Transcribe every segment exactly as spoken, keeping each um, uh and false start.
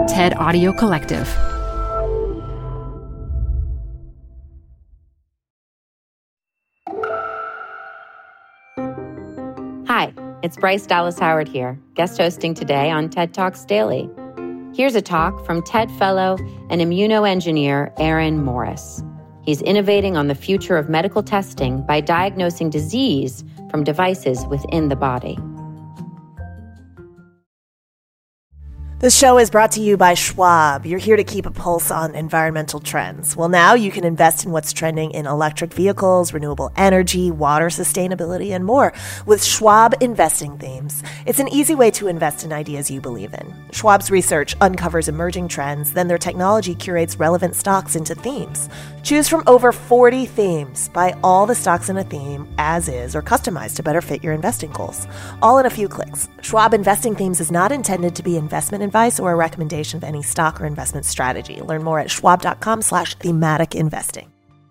TED Audio Collective. Hi, it's Bryce Dallas Howard here, guest hosting today on TED Talks Daily. Here's a talk from TED Fellow and immunoengineer Aaron Morris. He's innovating on the future of medical testing by diagnosing disease from devices within the body. This show is brought to you by Schwab. You're here to keep a pulse on environmental trends. Well, now you can invest in what's trending in electric vehicles, renewable energy, water sustainability, and more with Schwab Investing Themes. It's an easy way to invest in ideas you believe in. Schwab's research uncovers emerging trends, then their technology curates relevant stocks into themes. Choose from over forty themes. Buy all the stocks in a theme as is or customized to better fit your investing goals. All in a few clicks. Schwab Investing Themes is not intended to be investment advice or a recommendation of any stock or investment strategy. Learn more at schwab.com slash thematic investing.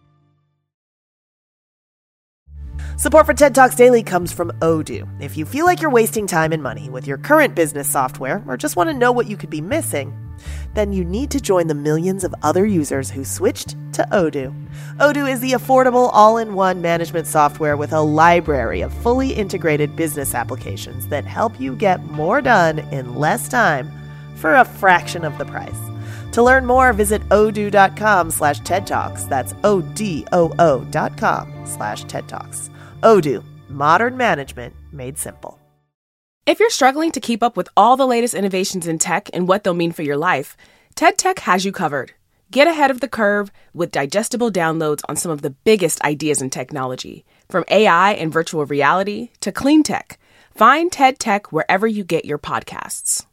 Support for TED Talks Daily comes from Odoo. If you feel like you're wasting time and money with your current business software or just want to know what you could be missing, then you need to join the millions of other users who switched to Odoo. Odoo is the affordable all-in-one management software with a library of fully integrated business applications that help you get more done in less time for a fraction of the price. To learn more, visit odoo.com slash TED Talks. That's O-D-O-O dot com slash TED Talks. Odoo, modern management made simple. If you're struggling to keep up with all the latest innovations in tech and what they'll mean for your life, TED Tech has you covered. Get ahead of the curve with digestible downloads on some of the biggest ideas in technology, from A I and virtual reality to clean tech. Find TED Tech wherever you get your podcasts.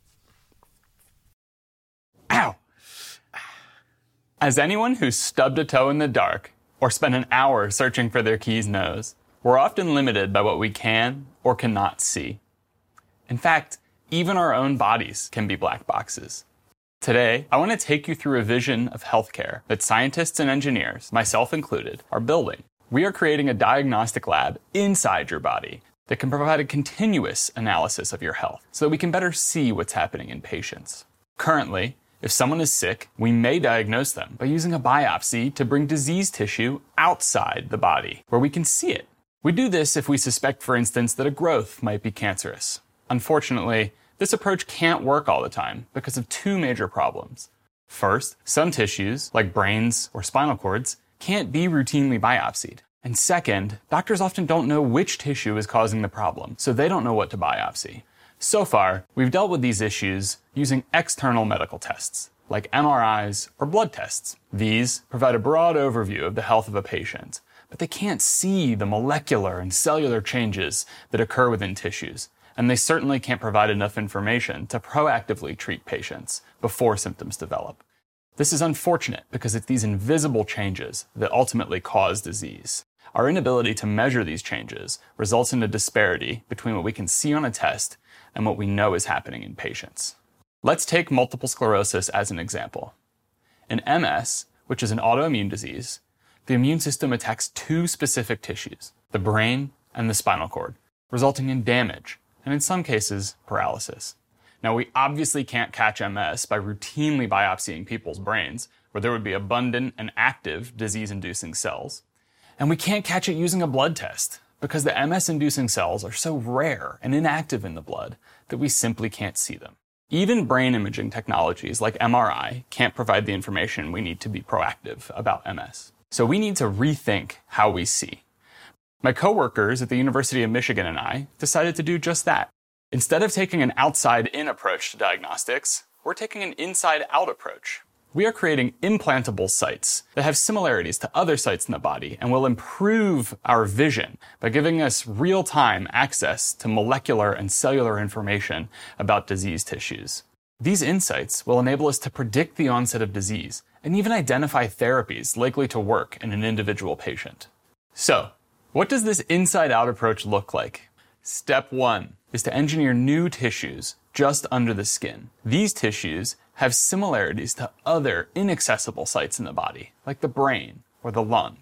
Ow! As anyone who's stubbed a toe in the dark or spent an hour searching for their keys knows, we're often limited by what we can or cannot see. In fact, even our own bodies can be black boxes. Today, I want to take you through a vision of healthcare that scientists and engineers, myself included, are building. We are creating a diagnostic lab inside your body that can provide a continuous analysis of your health so that we can better see what's happening in patients. Currently, if someone is sick, we may diagnose them by using a biopsy to bring disease tissue outside the body, where we can see it. We do this if we suspect, for instance, that a growth might be cancerous. Unfortunately, this approach can't work all the time because of two major problems. First, some tissues, like brains or spinal cords, can't be routinely biopsied. And second, doctors often don't know which tissue is causing the problem, so they don't know what to biopsy. So far, we've dealt with these issues using external medical tests, like M R Is or blood tests. These provide a broad overview of the health of a patient, but they can't see the molecular and cellular changes that occur within tissues, and they certainly can't provide enough information to proactively treat patients before symptoms develop. This is unfortunate because it's these invisible changes that ultimately cause disease. Our inability to measure these changes results in a disparity between what we can see on a test and what we know is happening in patients. Let's take multiple sclerosis as an example. In M S, which is an autoimmune disease, the immune system attacks two specific tissues, the brain and the spinal cord, resulting in damage, and in some cases, paralysis. Now, we obviously can't catch M S by routinely biopsying people's brains, where there would be abundant and active disease-inducing cells. And we can't catch it using a blood test, because the M S-inducing cells are so rare and inactive in the blood that we simply can't see them. Even brain imaging technologies like M R I can't provide the information we need to be proactive about M S. So we need to rethink how we see. My coworkers at the University of Michigan and I decided to do just that. Instead of taking an outside-in approach to diagnostics, we're taking an inside-out approach. We are creating implantable sites that have similarities to other sites in the body and will improve our vision by giving us real-time access to molecular and cellular information about disease tissues. These insights will enable us to predict the onset of disease and even identify therapies likely to work in an individual patient. So, what does this inside-out approach look like? Step one is to engineer new tissues just under the skin. These tissues have similarities to other inaccessible sites in the body, like the brain or the lungs.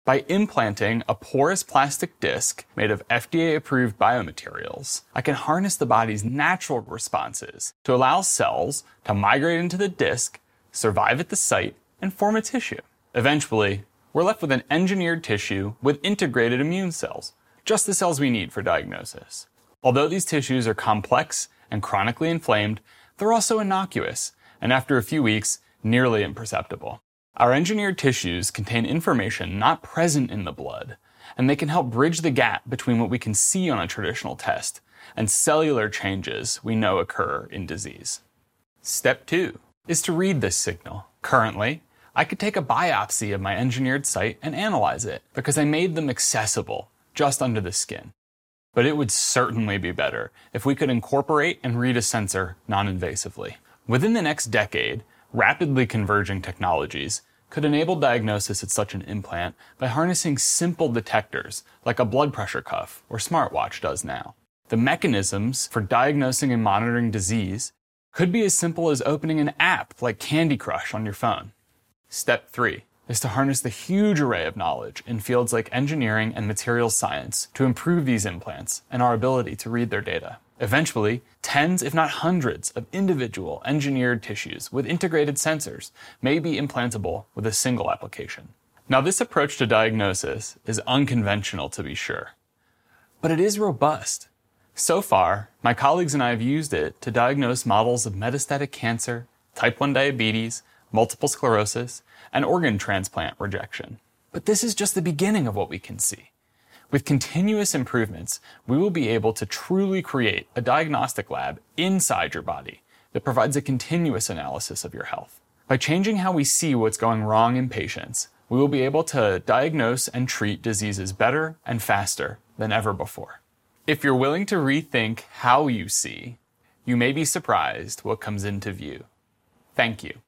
By implanting a porous plastic disc made of F D A-approved biomaterials, I can harness the body's natural responses to allow cells to migrate into the disc, survive at the site, and form a tissue. Eventually, we're left with an engineered tissue with integrated immune cells, just the cells we need for diagnosis. Although these tissues are complex and chronically inflamed, they're also innocuous, and after a few weeks, nearly imperceptible. Our engineered tissues contain information not present in the blood, and they can help bridge the gap between what we can see on a traditional test and cellular changes we know occur in disease. Step two is to read this signal. Currently, I could take a biopsy of my engineered site and analyze it because I made them accessible just under the skin. But it would certainly be better if we could incorporate and read a sensor non-invasively. Within the next decade, rapidly converging technologies could enable diagnosis at such an implant by harnessing simple detectors like a blood pressure cuff or smartwatch does now. The mechanisms for diagnosing and monitoring disease could be as simple as opening an app like Candy Crush on your phone. Step three is to harness the huge array of knowledge in fields like engineering and materials science to improve these implants and our ability to read their data. Eventually, tens, if not hundreds, of individual engineered tissues with integrated sensors may be implantable with a single application. Now, this approach to diagnosis is unconventional, to be sure, but it is robust. So far, my colleagues and I have used it to diagnose models of metastatic cancer, type one diabetes, multiple sclerosis, and organ transplant rejection. But this is just the beginning of what we can see. With continuous improvements, we will be able to truly create a diagnostic lab inside your body that provides a continuous analysis of your health. By changing how we see what's going wrong in patients, we will be able to diagnose and treat diseases better and faster than ever before. If you're willing to rethink how you see, you may be surprised what comes into view. Thank you.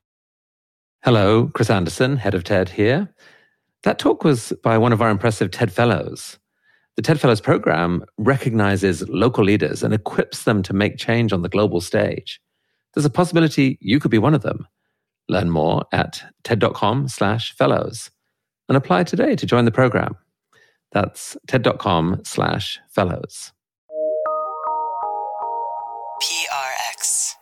Hello, Chris Anderson, head of TED here. That talk was by one of our impressive TED Fellows. The TED Fellows program recognizes local leaders and equips them to make change on the global stage. There's a possibility you could be one of them. Learn more at ted.com slash fellows and apply today to join the program. That's ted.com slash fellows. P R X.